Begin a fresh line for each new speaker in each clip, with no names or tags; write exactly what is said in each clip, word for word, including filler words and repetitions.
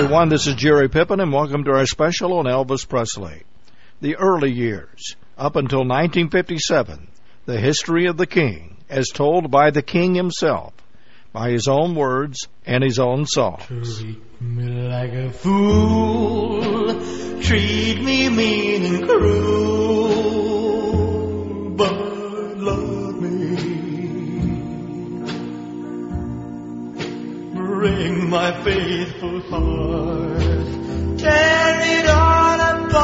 everyone. This is Jerry Pippin, and welcome to our special on Elvis Presley. The early years, up until nineteen fifty-seven, the history of the King, as told by the King himself, by his own words and his own songs.
Treat me like a fool, treat me mean and cruel, but love me. Bring my faithful heart, tear it all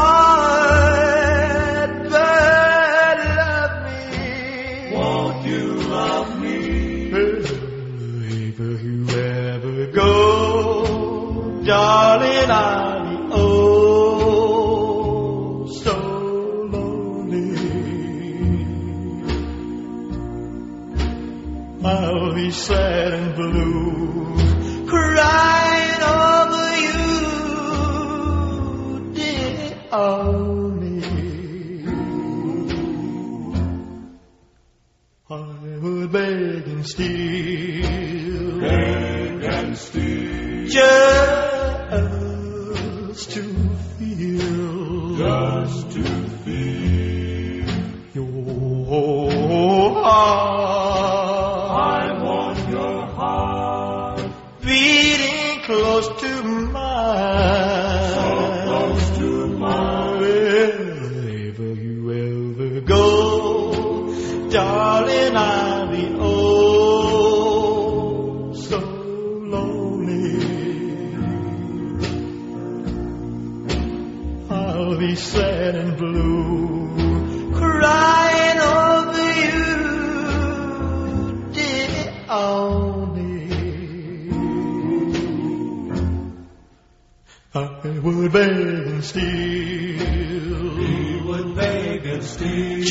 apart, but love me. Won't you love me? If you ever go, darling, I'll be oh so lonely. I'll be sad and blue, crying over you, dear only. I would beg and steal, beg and steal, just to feel, just to feel your heart. I want your heart beating close to mine, so close to mine. Wherever you ever go, darling, I'll be oh so lonely. I'll be sad and blue, crying over you, dear only. I would beg and steal, he would beg and steal,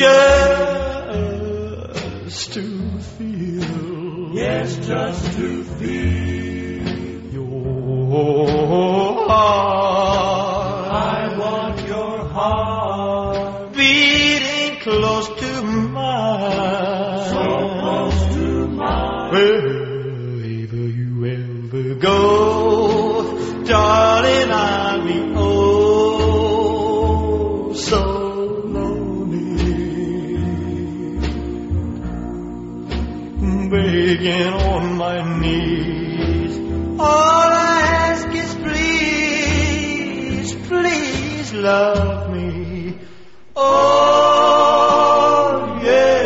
just to feel, yes, just to feel your heart. I want your heart beating close to mine, so close to mine. Wherever you ever go, darling, I'll be oh so begging on my knees. All I ask is please, please love me. Oh,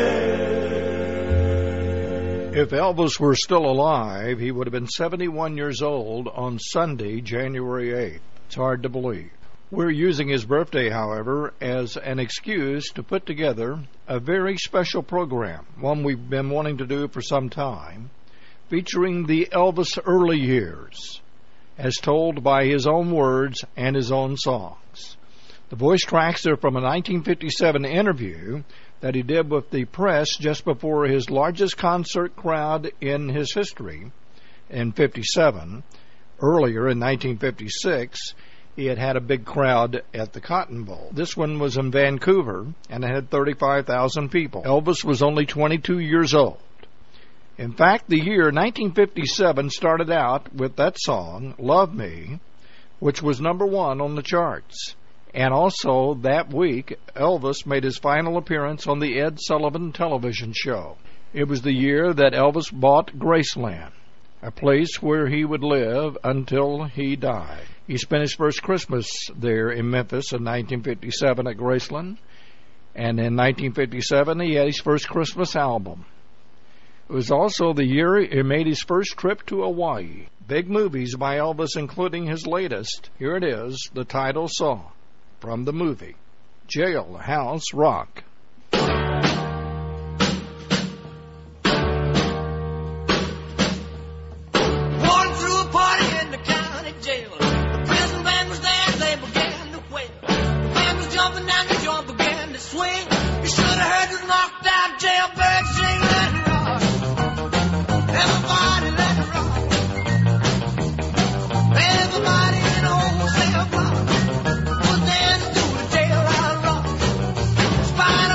yeah.
If Elvis were still alive, he would have been seventy-one years old on Sunday, January eighth. It's hard to believe. We're using his birthday, however, as an excuse to put together a very special program, one we've been wanting to do for some time, featuring the Elvis early years, as told by his own words and his own songs. The voice tracks are from a nineteen fifty-seven interview that he did with the press just before his largest concert crowd in his history in fifty-seven. Earlier, in nineteen fifty-six, he had had a big crowd at the Cotton Bowl. This one was in Vancouver, and it had thirty-five thousand people. Elvis was only twenty-two years old. In fact, the year nineteen fifty-seven started out with that song, Love Me, which was number one on the charts. And also, that week, Elvis made his final appearance on the Ed Sullivan television show. It was the year that Elvis bought Graceland, a place where he would live until he died. He spent his first Christmas there in Memphis in nineteen fifty-seven at Graceland, and in nineteen fifty-seven he had his first Christmas album. It was also the year he made his first trip to Hawaii. Big movies by Elvis, including his latest. Here it is, the title song from the movie, Jailhouse Rock.
Spine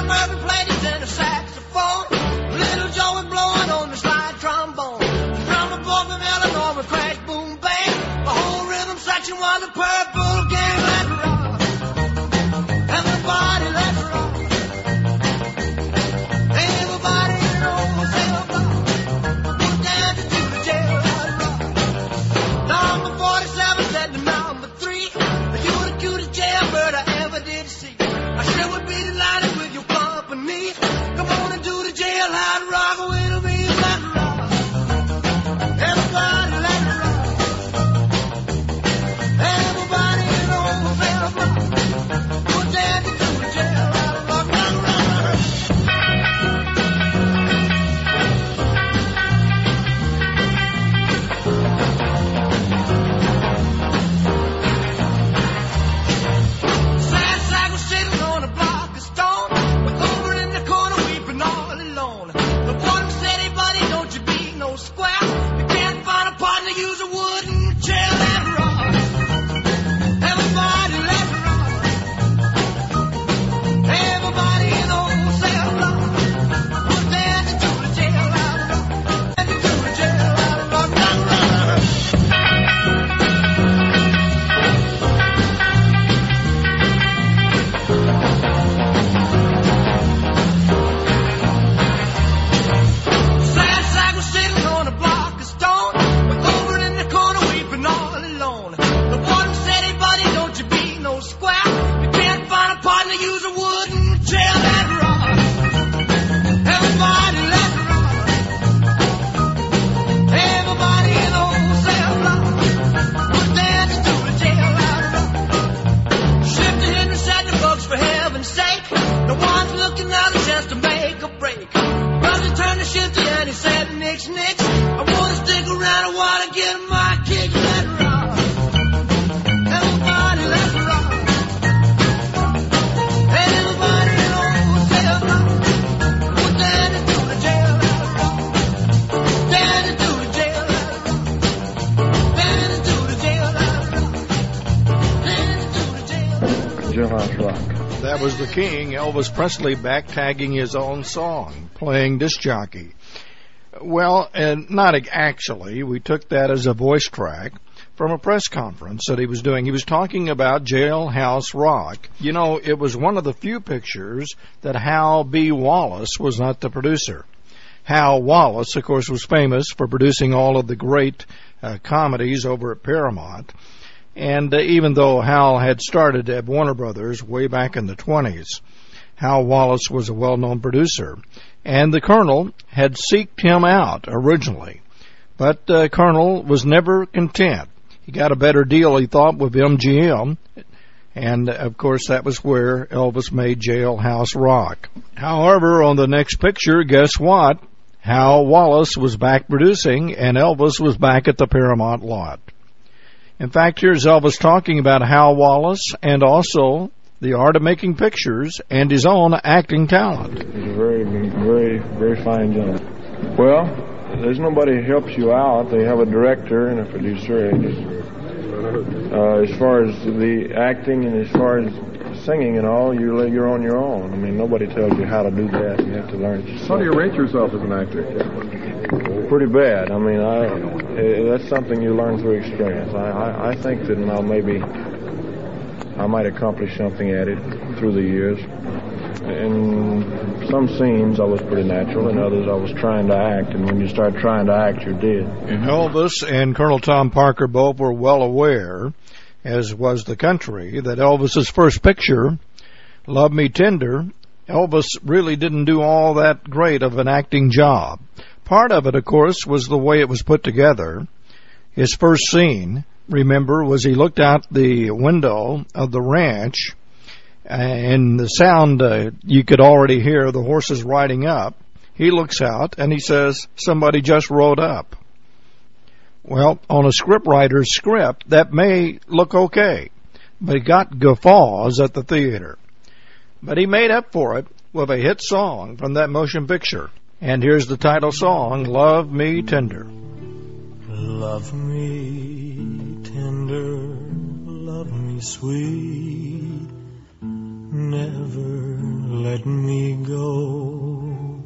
That was the King, Elvis Presley, back-tagging his own song, playing disc jockey. Well, and not actually. We took that as a voice track from a press conference that he was doing. He was talking about Jailhouse Rock. You know, it was one of the few pictures that Hal B. Wallace was not the producer. Hal Wallace, of course, was famous for producing all of the great uh, comedies over at Paramount. And uh, even though Hal had started at Warner Brothers way back in the twenties, Hal Wallace was a well-known producer. And the Colonel had seeked him out originally. But uh, Colonel was never content. He got a better deal, he thought, with M G M. And, of course, that was where Elvis made Jailhouse Rock. However, on the next picture, guess what? Hal Wallace was back producing, and Elvis was back at the Paramount lot. In fact, here's Elvis talking about Hal Wallace and also the art of making pictures and his own acting talent.
He's a very, very, very fine gentleman. Well, there's nobody who helps you out. They have a director and a producer. And just, uh, as far as the acting and as far as singing and all, you're, you're on your own. I mean, nobody tells you how to do that. You have to learn it yourself.
How do you rate yourself as an actor?
Pretty bad. I mean, I, that's something you learn through experience. I, I, I think that now maybe I might accomplish something at it through the years. In some scenes I was pretty natural, in others I was trying to act, and when you start trying to act, you're dead.
And Elvis and Colonel Tom Parker both were well aware, as was the country, that Elvis's first picture, Love Me Tender, Elvis really didn't do all that great of an acting job. Part of it, of course, was the way it was put together. His first scene, remember, was he looked out the window of the ranch, and the sound, uh, you could already hear the horses riding up. He looks out, and he says, somebody just rode up. Well, on a scriptwriter's script, that may look okay, but it got guffaws at the theater. But he made up for it with a hit song from that motion picture. And here's the title song, Love Me Tender.
Love me tender, love me sweet, never let me go.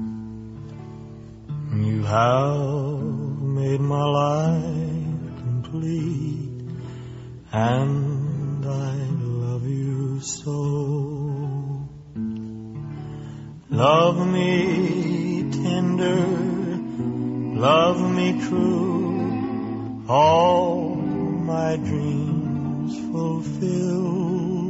You have made my life complete, and I love you so. Love me tender, love me true, all my dreams fulfill.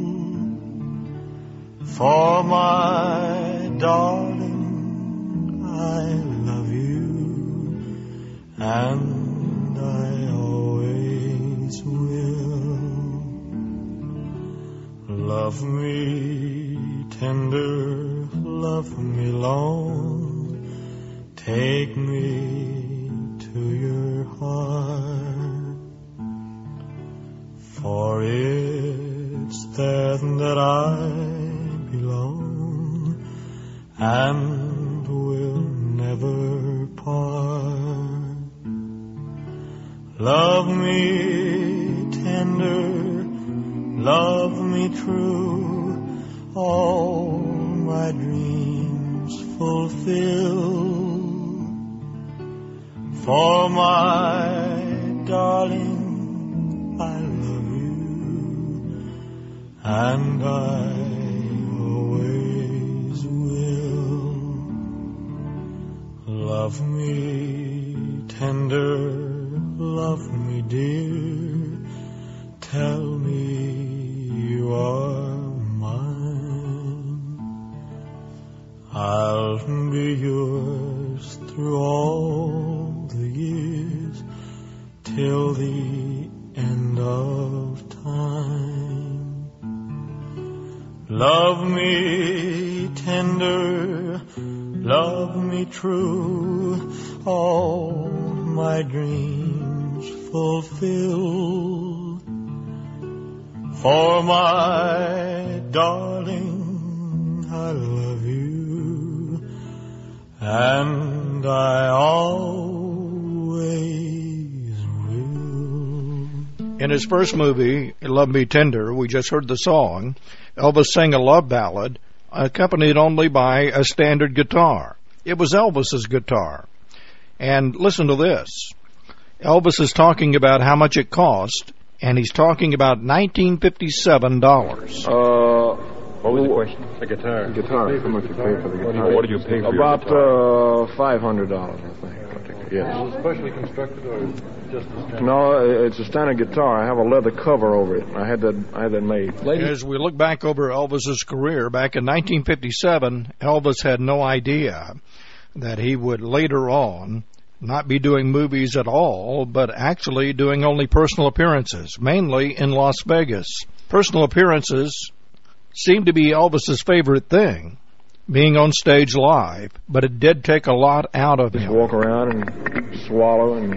For my darling, I love you, and I always will. Love me tender, love me long, take me to your heart, for it's there that I belong and will never part. Love me tender, love me true, all my dreams fulfill. For my darling, I love you, and I always will. Love me tender, love me dear, tell me you are mine. I'll be yours through all the years, till the end of time. Love me tender, love me true, all my dreams fulfill. For my darling, I love you, and I always will.
In his first movie, Love Me Tender, we just heard the song, Elvis sang a love ballad accompanied only by a standard guitar. It was Elvis's guitar. And listen to this. Elvis is talking about how much it cost, and he's talking about nineteen fifty-seven dollars.
Uh,
what was the question?
The guitar. The guitar. How much you pay for the guitar?
What did you pay for
About
your guitar?
uh, five hundred dollars, I think. Yes.
Is it specially constructed or just a standard?
No, it's a standard guitar. I have a leather cover over it. I had that. I had that made.
As we look back over Elvis's career, back in nineteen fifty-seven, Elvis had no idea that he would later on not be doing movies at all, but actually doing only personal appearances, mainly in Las Vegas. Personal appearances seemed to be Elvis's favorite thing, being on stage live, but it did take a lot out of
Just
him.
walk around and swallow and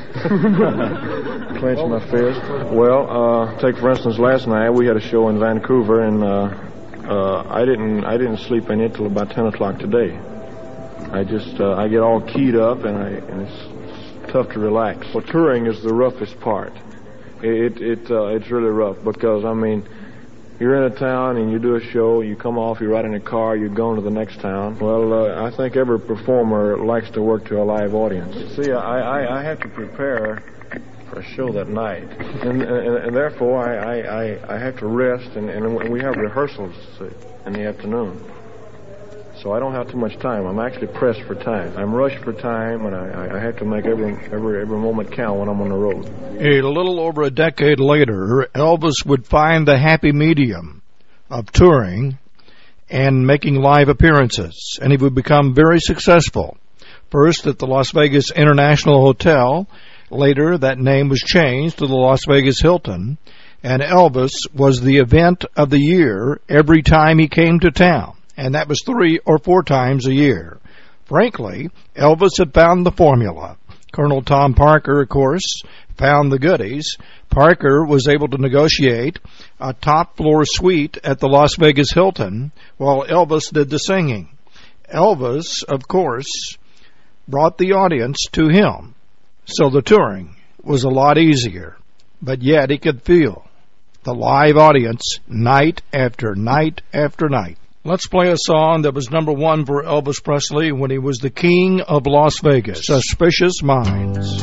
clench my fist. Well, uh, take for instance, last night we had a show in Vancouver, and uh, uh, I didn't I didn't sleep in it till about ten o'clock today. I just uh, I get all keyed up, and I and it's tough to relax. Well, touring is the roughest part. It it uh, it's really rough because I mean, you're in a town and you do a show, you come off, you ride in a car, you're going to the next town. Well, uh, I think every performer likes to work to a live audience. See, I I, I have to prepare for a show that night, and and, and therefore I, I, I have to rest, and, and we have rehearsals in the afternoon. So I don't have too much time. I'm actually pressed for time. I'm rushed for time, and I, I have to make every every every moment count when I'm on the road.
A little over a decade later, Elvis would find the happy medium of touring and making live appearances, and he would become very successful. First at the Las Vegas International Hotel. Later, that name was changed to the Las Vegas Hilton, and Elvis was the event of the year every time he came to town. And that was three or four times a year. Frankly, Elvis had found the formula. Colonel Tom Parker, of course, found the goodies. Parker was able to negotiate a top-floor suite at the Las Vegas Hilton while Elvis did the singing. Elvis, of course, brought the audience to him, so the touring was a lot easier. But yet he could feel the live audience night after night after night. Let's play a song that was number one for Elvis Presley when he was the king of Las Vegas, Suspicious Minds.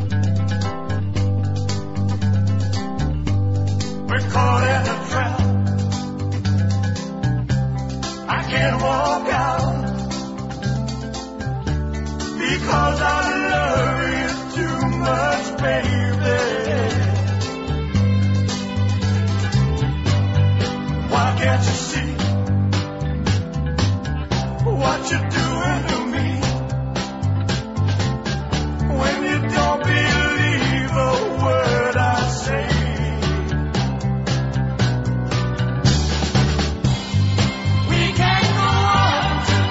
We're caught in a trap. I can't walk out because I love you too much, baby. Why can't you see what you're doing to me when you don't believe a word I say? We can't go on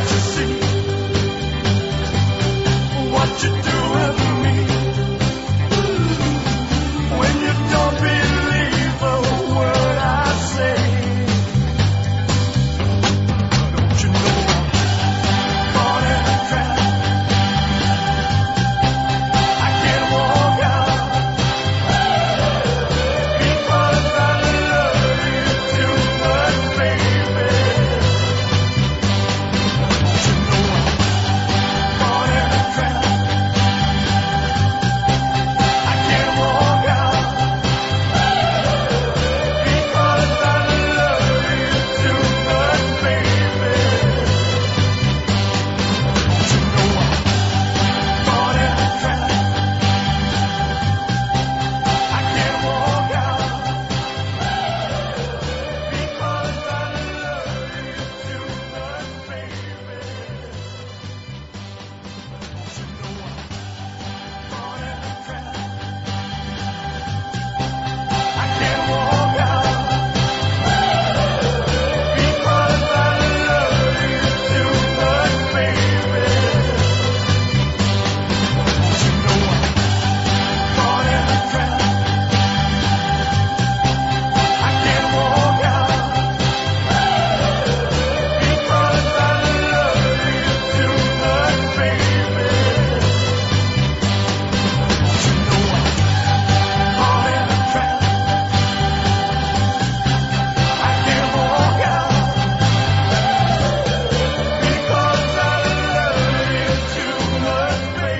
Can't you see what you're doing to me? When you don't believe a word I say, don't you know I'm caught in a trap? I can't walk out because I love you too much, baby. Don't you know I'm caught in a trap? I can't walk out because I love you too much, baby. Don't you know I'm caught in a trap? I can't walk out because I love you too much, baby. Don't you know I'm caught in a trap? I can't walk out because I love you too much, baby. Don't you know I'm caught in a trap? I can't walk out because I love you too much, baby. Don't you know I'm caught in a trap? I can't walk out because I love you too much,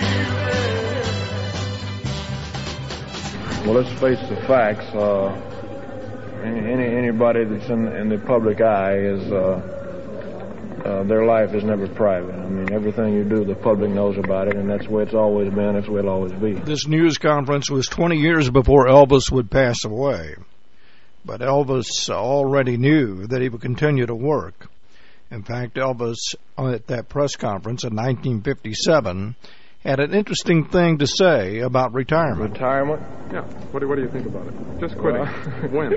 baby.
Well, let's face the facts. Uh, any, any anybody that's in, in the public eye is uh, uh, their life is never private. I mean, everything you do, the public knows about it, and that's the way it's always been. That's the way it'll always be.
This news conference was twenty years before Elvis would pass away. But Elvis already knew that he would continue to work. In fact, Elvis, at that press conference in nineteen fifty-seven, had an interesting thing to say about retirement.
Retirement?
Yeah. What do, what do you think about it? Just quitting. When?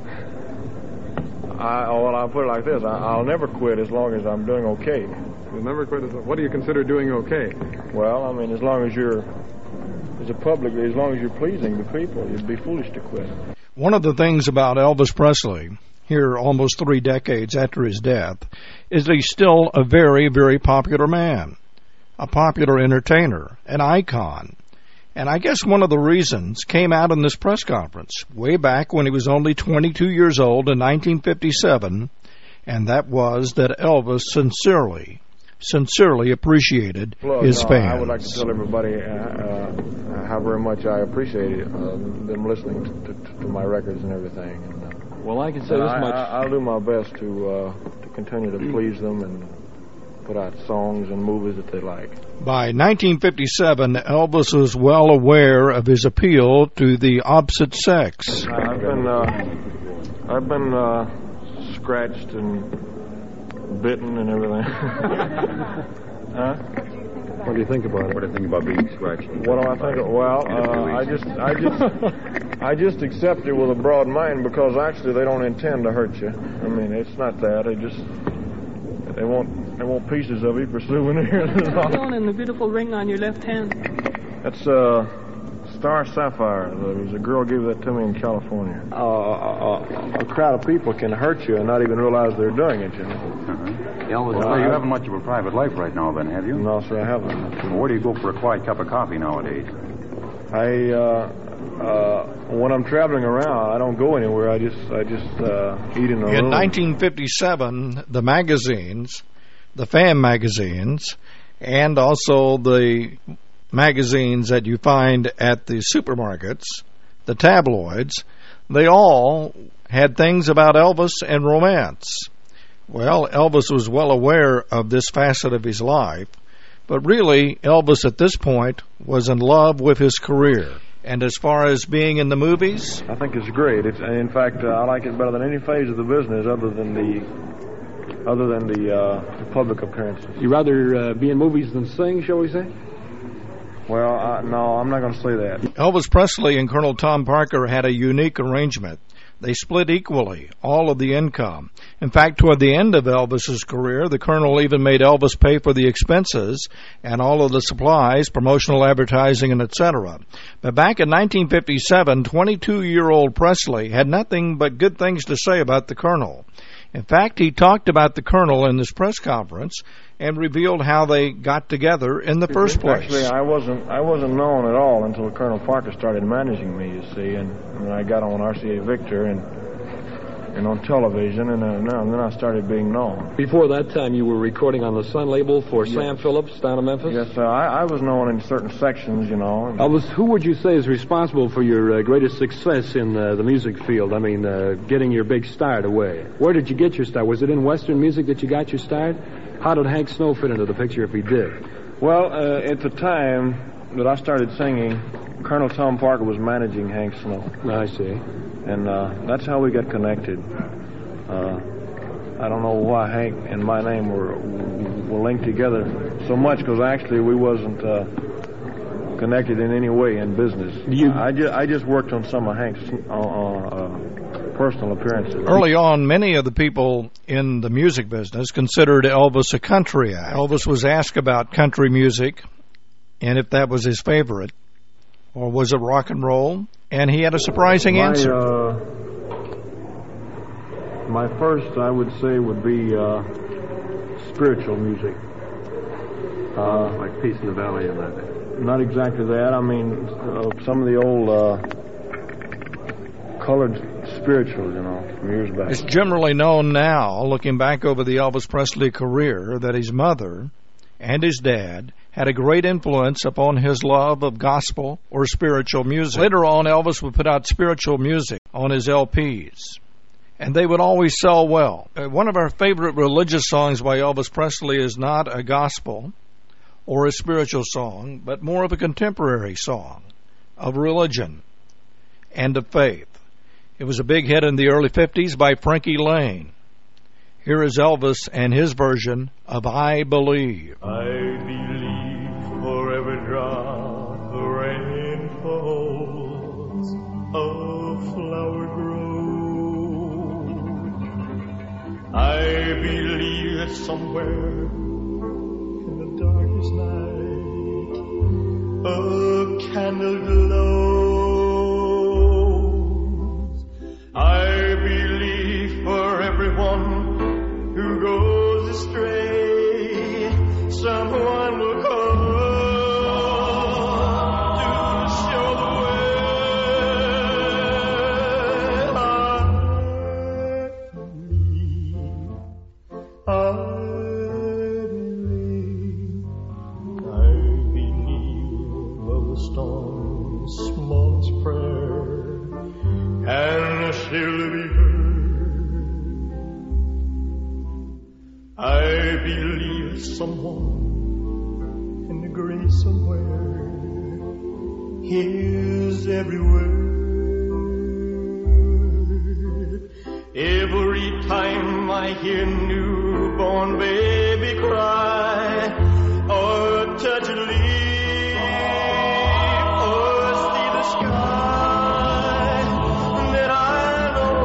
I, well, I'll put it like this. I, I'll never quit as long as I'm doing okay.
You'll never quit. As a, what do you consider doing okay?
Well, I mean, as long as you're, as a public, as long as you're pleasing the people, you'd be foolish to quit.
One of the things about Elvis Presley, here almost three decades after his death, is that he's still a very, very popular man, a popular entertainer, an icon. And I guess one of the reasons came out in this press conference way back when he was only twenty-two years old in nineteen fifty-seven, and that was that Elvis sincerely, sincerely appreciated
Look,
his
uh,
fans.
I would like to tell everybody uh, uh, how very much I appreciate uh, them listening to, to, to my records and everything. And, uh,
Well, I can say
and
this
I,
much.
I, I'll do my best to uh, to continue to please them and put out songs and movies that they like.
By nineteen fifty-seven, Elvis was well aware of his appeal to the opposite sex.
I've been uh, I've been uh, scratched and bitten and everything. Huh?
What do you think about it?
What do you think about being scratched?
What do I think? Of, well, uh, I just I just I just accept it with a broad mind because actually they don't intend to hurt you. I mean, it's not that. They just they want they want pieces of you for souvenirs.
Stone and the beautiful ring on your left hand.
That's uh, Star Sapphire. There was a girl gave that to me in California. Uh, a, a crowd of people can hurt you and not even realize they're doing it, you know.
Uh-huh. Elvis,
Well,
well, you
I-
haven't much of a private life right now, then, have you?
No, sir, I haven't.
Well, where do you go for a quiet cup of coffee nowadays?
I uh, uh, when I'm traveling around, I don't go anywhere. I just I just uh, eat in a
In
room.
nineteen fifty-seven, the magazines, the fan magazines, and also the magazines that you find at the supermarkets, the tabloids, they all had things about Elvis and romance. Well, Elvis was well aware of this facet of his life, but really, Elvis at this point was in love with his career. And as far as being in the movies,
I think it's great. It's, in fact, uh, I like it better than any phase of the business, other than the other than the, uh, the public appearances.
You rather uh, be in movies than sing, shall we say?
Well, I, no, I'm not going to say that.
Elvis Presley and Colonel Tom Parker had a unique arrangement. They split equally all of the income. In fact, toward the end of Elvis's career, the Colonel even made Elvis pay for the expenses and all of the supplies, promotional advertising, and et cetera. But back in nineteen fifty-seven, twenty-two-year-old Presley had nothing but good things to say about the Colonel. In fact, he talked about the Colonel in this press conference and revealed how they got together in the first place.
Actually, I wasn't I wasn't known at all until Colonel Parker started managing me, you see, and, and I got on R C A Victor and and on television, and, uh, and then I started being known.
Before that time, you were recording on the Sun label for yes. Sam Phillips down in Memphis?
Yes, uh, I, I was known in certain sections, you know.
Elvis, who would you say is responsible for your uh, greatest success in uh, the music field? I mean, uh, getting your big start away. Where did you get your start? Was it in Western music that you got your start? How did Hank Snow fit into the picture, if he did?
Well, uh, at the time that I started singing, Colonel Tom Parker was managing Hank Snow.
I see.
And uh, that's how we got connected. Uh, I don't know why Hank and my name were were linked together so much, because actually we wasn't uh, connected in any way in business. You... I, ju- I just worked on some of Hank's uh, uh, personal appearances.
Early on, many of the people in the music business considered Elvis a country act. Elvis was asked about country music and if that was his favorite, or was it rock and roll, and he had a surprising
my,
answer.
Uh, my first, I would say, would be uh, spiritual music.
Uh, like Peace in the Valley and that.
Not exactly that. I mean, uh, some of the old uh, colored spirituals, you know, from years back.
It's generally known now, looking back over the Elvis Presley career, that his mother and his dad had a great influence upon his love of gospel or spiritual music. Later on, Elvis would put out spiritual music on his L Ps, and they would always sell well. Uh, one of our favorite religious songs by Elvis Presley is not a gospel or a spiritual song, but more of a contemporary song of religion and of faith. It was a big hit in the early fifties by Frankie Laine. Here is Elvis and his version of I Believe.
I believe for every drop the rain falls, a flower grows. I believe that somewhere in the darkest night a candle glows. I believe for everyone who goes astray, someone will come to show the way. I believe, I believe, I believe of the storm's smallest prayer, and she'll be heard. I believe someone in the grave somewhere hears every word. Every time I hear newborn baby cry, or touch a leaf, or see the sky, then I know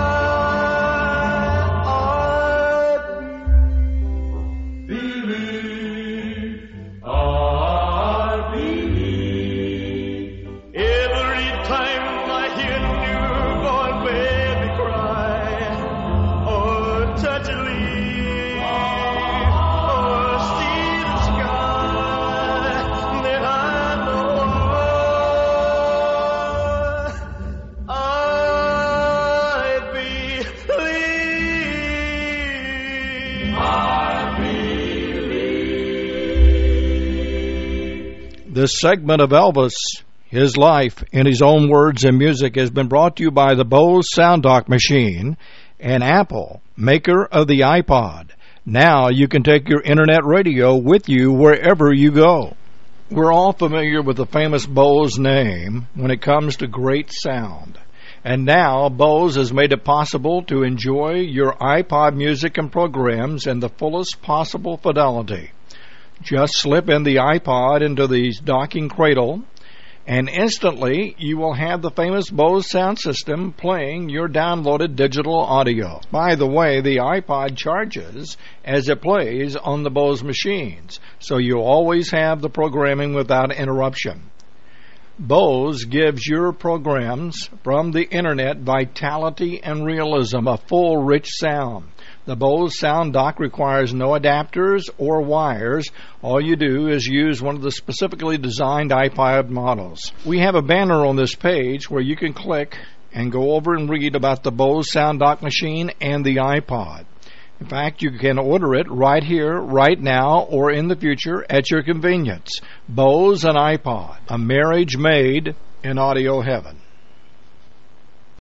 This segment of Elvis, his life in his own words and music, has been brought to you by the Bose Sound Dock Machine and Apple, maker of the iPod. Now you can take your internet radio with you wherever you go. We're all familiar with the famous Bose name when it comes to great sound. And now Bose has made it possible to enjoy your iPod music and programs in the fullest possible fidelity. Just slip in the iPod into the docking cradle and instantly you will have the famous Bose sound system playing your downloaded digital audio. By the way, the iPod charges as it plays on the Bose machines, so you always have the programming without interruption. Bose gives your programs from the internet vitality and realism, a full, rich sound. The Bose Sound Dock requires no adapters or wires. All you do is use one of the specifically designed iPod models. We have a banner on this page where you can click and go over and read about the Bose Sound Dock machine and the iPod. In fact, you can order it right here, right now, or in the future at your convenience. Bose and iPod, a marriage made in audio heaven.